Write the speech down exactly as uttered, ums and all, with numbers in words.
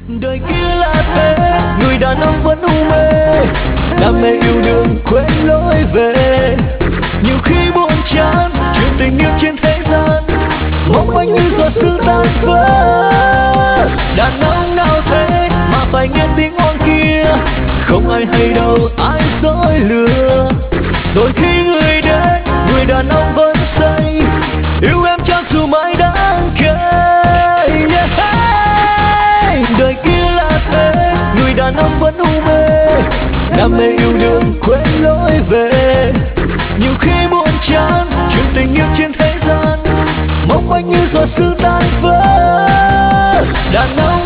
Đời kia là thế, người đàn ông vẫn u mê, đam mê yêu đương quên lối về. Nhiều khi buồn chán chuyện tình yêu trên thế gian, mong manh như giọt sương tan vỡ. Đàn ông nào thế mà phải nghe tiếng on kia, không ai hay đâu ai dối lừa. Rồi khi người đến, người đàn ông vẫn say, yêu em cho dù mãi đắng cay. Yeah. Đời kia là thế, người đàn ông vẫn u mê, đam mê yêu đương quên lối về. Nhiều khi buồn chán chuyện tình yêu trên thế gian, mong manh như giọt sương tan vỡ. Đàn ông